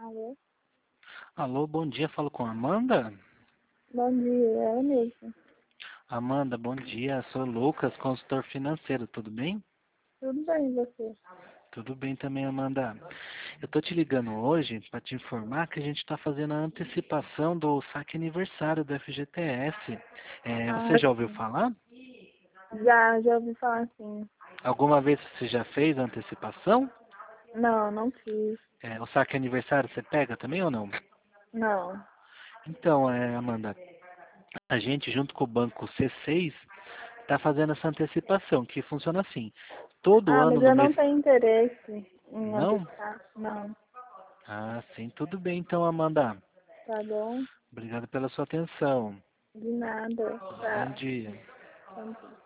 Alô? Alô, bom dia, falo com a Amanda. Bom dia, é eu mesmo. Amanda, bom dia, sou o Lucas, consultor financeiro, tudo bem? Tudo bem, e você? Tudo bem também, Amanda. Eu tô te ligando hoje para te informar que a gente está fazendo a antecipação do saque aniversário do FGTS. Ah, Você já ouviu sim. falar? Já ouvi falar assim. Alguma vez você já fez a antecipação? Não, não fiz. O saque aniversário você pega também ou não? Não. Então, Amanda, a gente junto com o banco C6 está fazendo essa antecipação, que funciona assim. Todo Ah, ano mas no eu mês. não tenho interesse em Não? antecipar. Não. Ah, sim, tudo bem então, Amanda. Tá bom? Obrigado pela sua atenção. De nada. Bom Tá. dia. Bom dia.